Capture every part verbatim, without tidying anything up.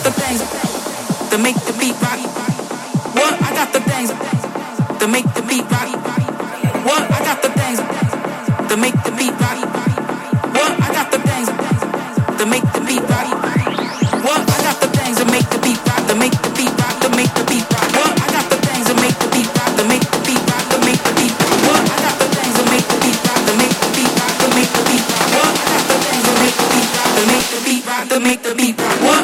got the things to make the beat rock. What? I got the things to make the beat rock. What? I got the things to make the beat rock. What? I got the things to make the beat rock. What? I got the things to make the beat rock. To make the beat rock. To make the beat rock. What? I got the things to make the beat rock. To make the beat rock. To make the beat rock. What? I got the things to make the beat rock. To make the beat rock. To make the beat rock. What? I got the things to make the beat rock. To make the beat rock. To make the beat rock. What?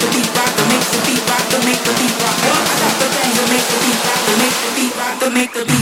Make the